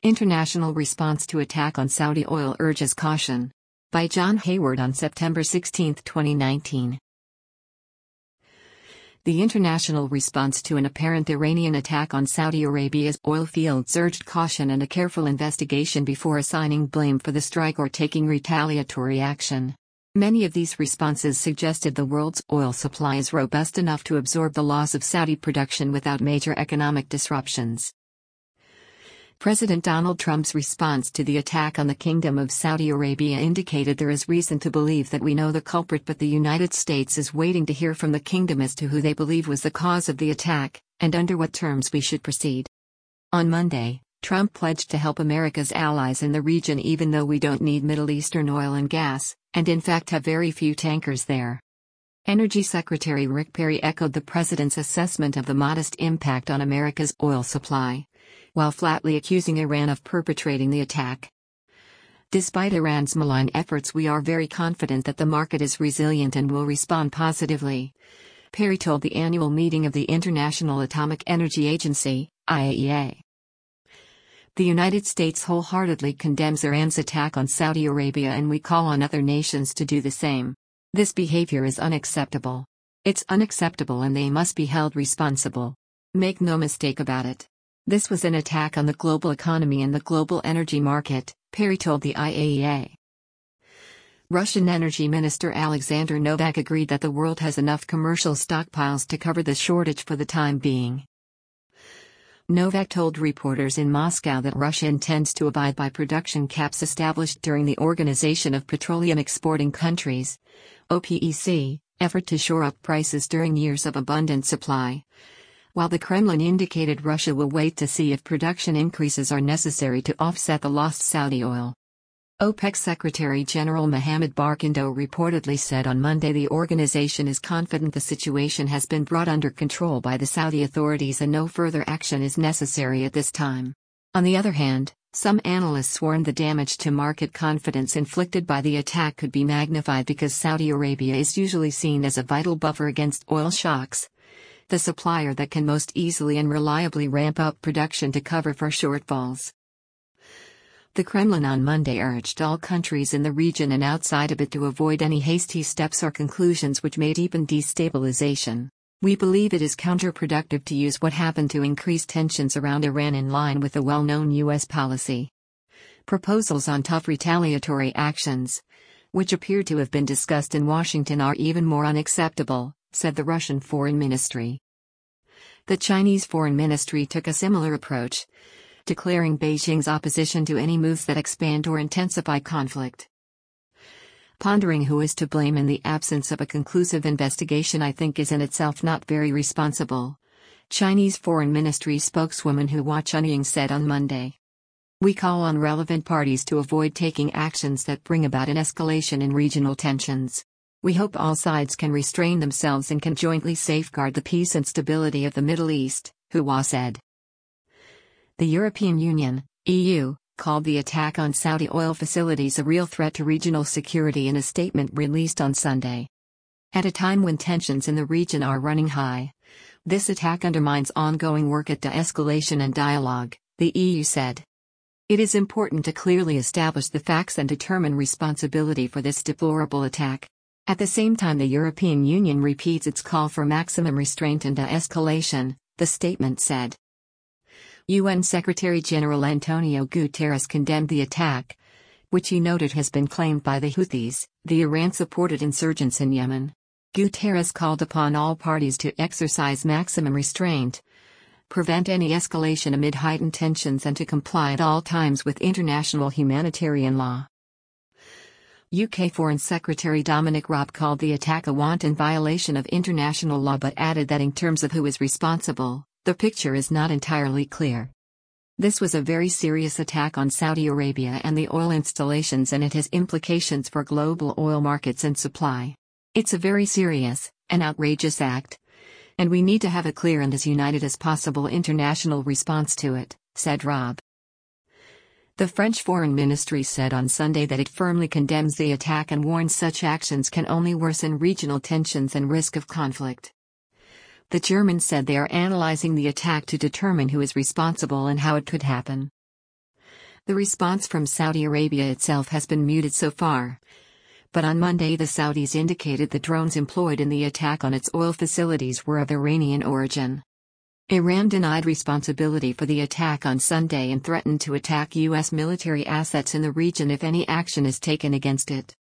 International response to attack on Saudi oil urges caution. By John Hayward on September 16, 2019. The international response to an apparent Iranian attack on Saudi Arabia's oil fields urged caution and a careful investigation before assigning blame for the strike or taking retaliatory action. Many of these responses suggested the world's oil supply is robust enough to absorb the loss of Saudi production without major economic disruptions. President Donald Trump's response to the attack on the Kingdom of Saudi Arabia indicated there is reason to believe that we know the culprit, but the United States is waiting to hear from the kingdom as to who they believe was the cause of the attack, and under what terms we should proceed. On Monday, Trump pledged to help America's allies in the region even though we don't need Middle Eastern oil and gas, and in fact have very few tankers there. Energy Secretary Rick Perry echoed the president's assessment of the modest impact on America's oil supply, while flatly accusing Iran of perpetrating the attack. Despite Iran's malign efforts, we are very confident that the market is resilient and will respond positively, Perry told the annual meeting of the International Atomic Energy Agency, IAEA. The United States wholeheartedly condemns Iran's attack on Saudi Arabia, and we call on other nations to do the same. This behavior is unacceptable. It's unacceptable and they must be held responsible. Make no mistake about it. This was an attack on the global economy and the global energy market, Perry told the IAEA. Russian Energy Minister Alexander Novak agreed that the world has enough commercial stockpiles to cover the shortage for the time being. Novak told reporters in Moscow that Russia intends to abide by production caps established during the Organization of Petroleum Exporting Countries, OPEC, effort to shore up prices during years of abundant supply, while the Kremlin indicated Russia will wait to see if production increases are necessary to offset the lost Saudi oil. OPEC Secretary General Mohammed Barkindo reportedly said on Monday the organization is confident the situation has been brought under control by the Saudi authorities and no further action is necessary at this time. On the other hand, some analysts warned the damage to market confidence inflicted by the attack could be magnified because Saudi Arabia is usually seen as a vital buffer against oil shocks, the supplier that can most easily and reliably ramp up production to cover for shortfalls. The Kremlin on Monday urged all countries in the region and outside of it to avoid any hasty steps or conclusions which may deepen destabilization. We believe it is counterproductive to use what happened to increase tensions around Iran in line with the well-known U.S. policy. Proposals on tough retaliatory actions, which appear to have been discussed in Washington, are even more unacceptable, said the Russian Foreign Ministry. The Chinese Foreign Ministry took a similar approach, declaring Beijing's opposition to any moves that expand or intensify conflict. Pondering who is to blame in the absence of a conclusive investigation I think is in itself not very responsible, Chinese Foreign Ministry spokeswoman Hua Chunying said on Monday. We call on relevant parties to avoid taking actions that bring about an escalation in regional tensions. We hope all sides can restrain themselves and can jointly safeguard the peace and stability of the Middle East, Hua said. The European Union, EU, called the attack on Saudi oil facilities a real threat to regional security in a statement released on Sunday. At a time when tensions in the region are running high, this attack undermines ongoing work at de-escalation and dialogue, the EU said. It is important to clearly establish the facts and determine responsibility for this deplorable attack. At the same time, the European Union repeats its call for maximum restraint and de-escalation, the statement said. UN Secretary-General Antonio Guterres condemned the attack, which he noted has been claimed by the Houthis, the Iran-supported insurgents in Yemen. Guterres called upon all parties to exercise maximum restraint, prevent any escalation amid heightened tensions, and to comply at all times with international humanitarian law. UK Foreign Secretary Dominic Raab called the attack a wanton violation of international law but added that in terms of who is responsible, the picture is not entirely clear. This was a very serious attack on Saudi Arabia and the oil installations, and it has implications for global oil markets and supply. It's a very serious, and outrageous act, and we need to have a clear and as united as possible international response to it, said Raab. The French Foreign Ministry said on Sunday that it firmly condemns the attack and warns such actions can only worsen regional tensions and risk of conflict. The Germans said they are analyzing the attack to determine who is responsible and how it could happen. The response from Saudi Arabia itself has been muted so far. But on Monday the Saudis indicated the drones employed in the attack on its oil facilities were of Iranian origin. Iran denied responsibility for the attack on Sunday and threatened to attack U.S. military assets in the region if any action is taken against it.